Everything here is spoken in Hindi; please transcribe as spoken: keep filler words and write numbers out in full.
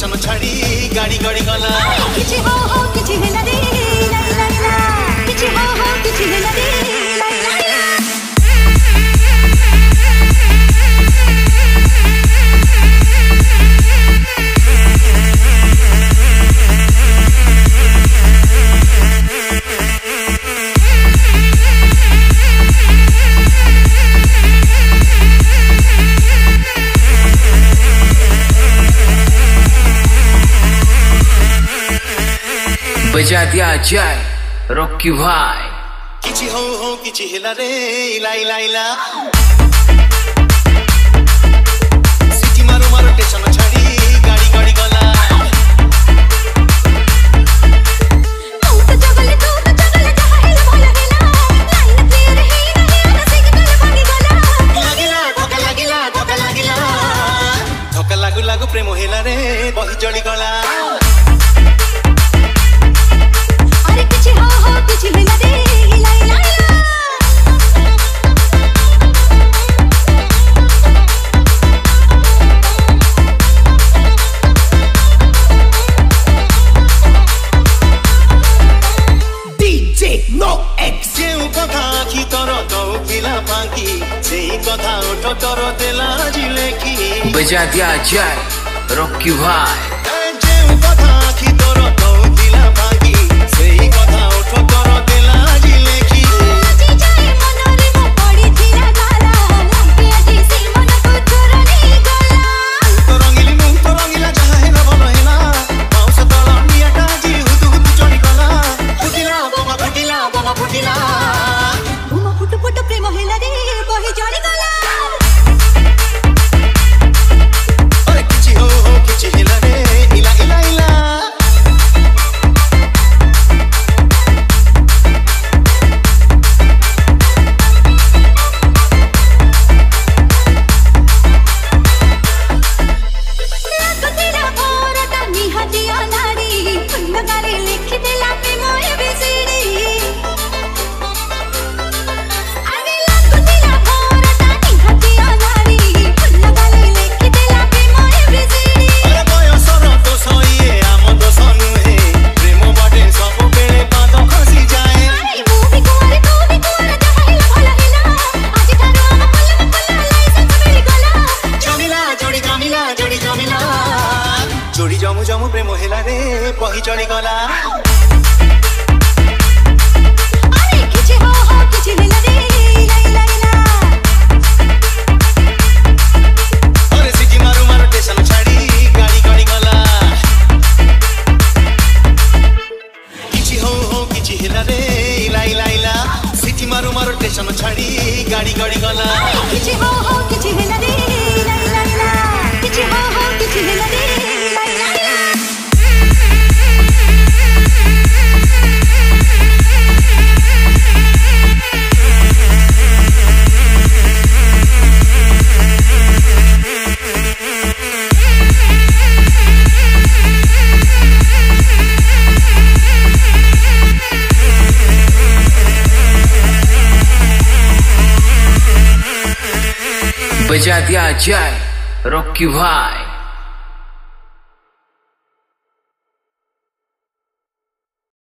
स्टेशन छाड़ी गाड़ी गाड़ी गला किछि हो हो किछि हेला रे ला ला ला किछि हो हो किछि हेला रे ला ला ला बजा दिया जाए रॉकी भाई किछि हो हो किछि हेला रे इला इला इला सिटी मारो मारो स्टेशन छाड़ी गाड़ी गाड़ी गला तू तो जगले तू तो जगले जहा हेला भला हेला लाइन क्लियर हे नहीं आना सिग्नल भागी गला लागिला धक्का लागिला धक्का लागिला धक्का लागु लागु प्रेम हेला रे बही जली गला बजा दिया जाए रॉकी भाई जोड़ी जमु जमु प्रेम हेला रे बही चली गला अरे किछि हो हो किछि हेला रे ला ला ला अरे सिटी मारो मारो स्टेशन छाड़ी गाड़ी गाड़ी गला किछि हो हो किछि हेला रे ला ला ला सिटी मारो मारो स्टेशन छाड़ी गाड़ी गाड़ी गला किछि हो हो किछि हेला रे ला ला ला किछि हो हो किछि हेला रे बजा दिया जाए रॉकी भाई।